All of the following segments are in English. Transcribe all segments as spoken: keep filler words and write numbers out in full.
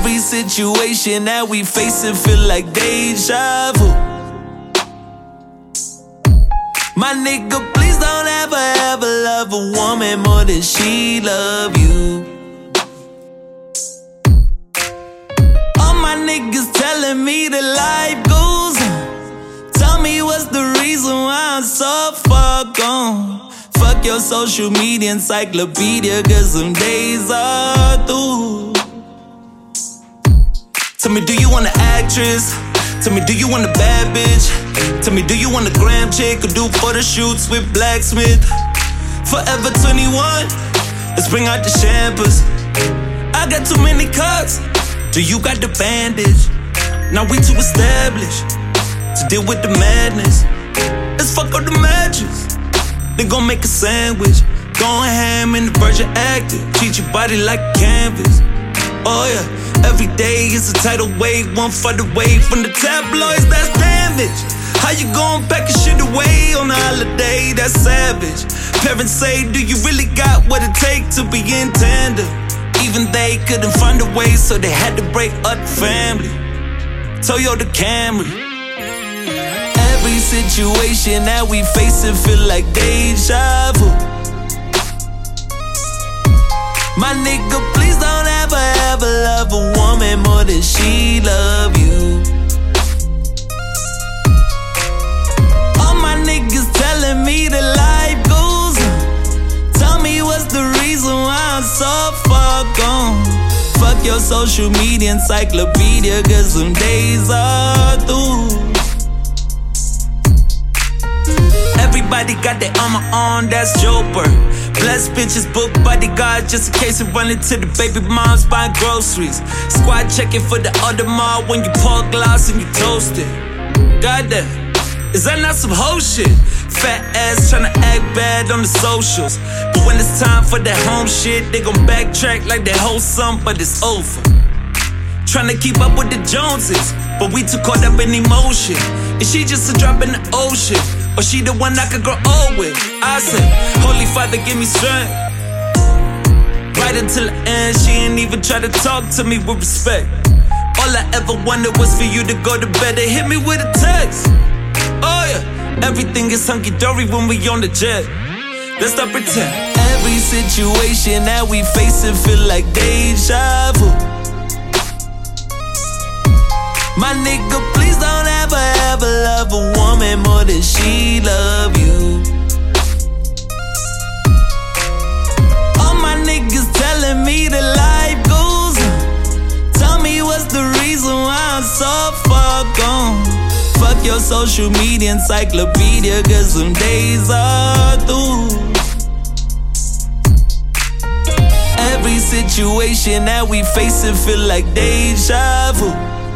Every situation that we facing feel like deja vu. My nigga, please don't ever, ever love a woman more than she love you. All my niggas telling me that life goes on. Tell me what's the reason why I'm so far gone. Fuck your social media encyclopedia, cause some days are through. Tell me, do you want an actress? Tell me, do you want a bad bitch? Tell me, do you want a gram chick or do photo shoots with Blacksmith? Forever twenty-one, let's bring out the champers. I got too many cuts, do you got the bandage? Now we too established to deal with the madness. Let's fuck up the mattress, then gon' make a sandwich. Going ham in the Virgin Active, treat your body like a canvas. Oh yeah, every day is a tidal wave, one fight away from the tabloids, that's damage. How you gon' pack your shit away on a holiday, that's savage. Parents say, do you really got what it takes to be in tandem? Even they couldn't find a way, so they had to break up the family. Toyota Camry. Every situation that we facing feel like deja vu. My nigga, please don't ever, ever love a woman more than she love you. All my niggas telling me that life goes on. Tell me what's the reason why I'm so far gone. Fuck your social media encyclopedia, cause some days are through. Everybody got their armor on, that's Joper. Blessed bitches book bodyguard just in case you run into the baby moms buying groceries. Squad checking for the other mall when you pour glass and you toast it. Goddamn, is that not some hoe shit? Fat ass tryna act bad on the socials, but when it's time for that home shit, they gon' backtrack like they hold some, but it's over. Tryna keep up with the Joneses, but we too caught up in emotion. Is she just a drop in the ocean? Or she the one I could grow old with? I said, Holy Father, give me strength. Right until the end, she ain't even try to talk to me with respect. All I ever wanted was for you to go to bed and hit me with a text. Oh yeah, everything is hunky-dory when we on the jet. Let's not pretend. Every situation that we facing feel like deja vu. My nigga, please don't ever, ever love a woman more than she love you. All my niggas telling me that life goes on. Tell me what's the reason why I'm so far gone. Fuck your social media encyclopedia, cause some days are through. Every situation that we facing feel like deja vu.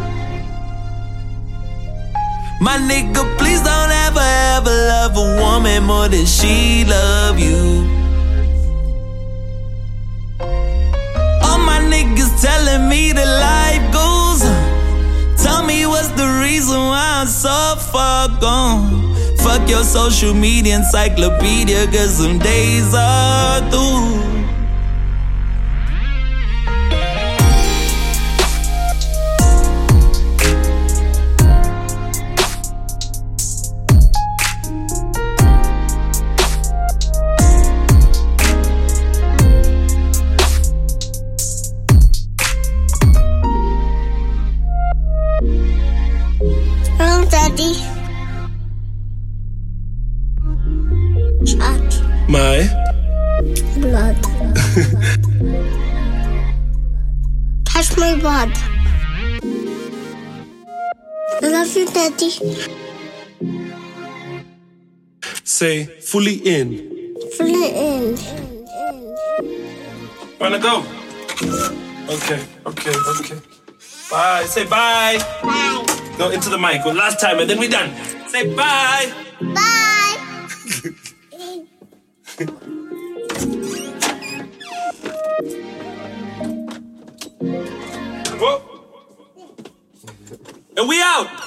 My nigga, please don't ever, ever love a woman more than she love you. All my niggas telling me that life goes on. Tell me what's the reason why I'm so far gone. Fuck your social media encyclopedia, cause some days are through. My blood. Touch my blood. I love you, Daddy. Say fully in. Fully in. Wanna go? Okay, okay, okay. Bye. Say bye. Bye. Go into the mic. One last time and then we done. Say bye. Bye. Whoa. And we out.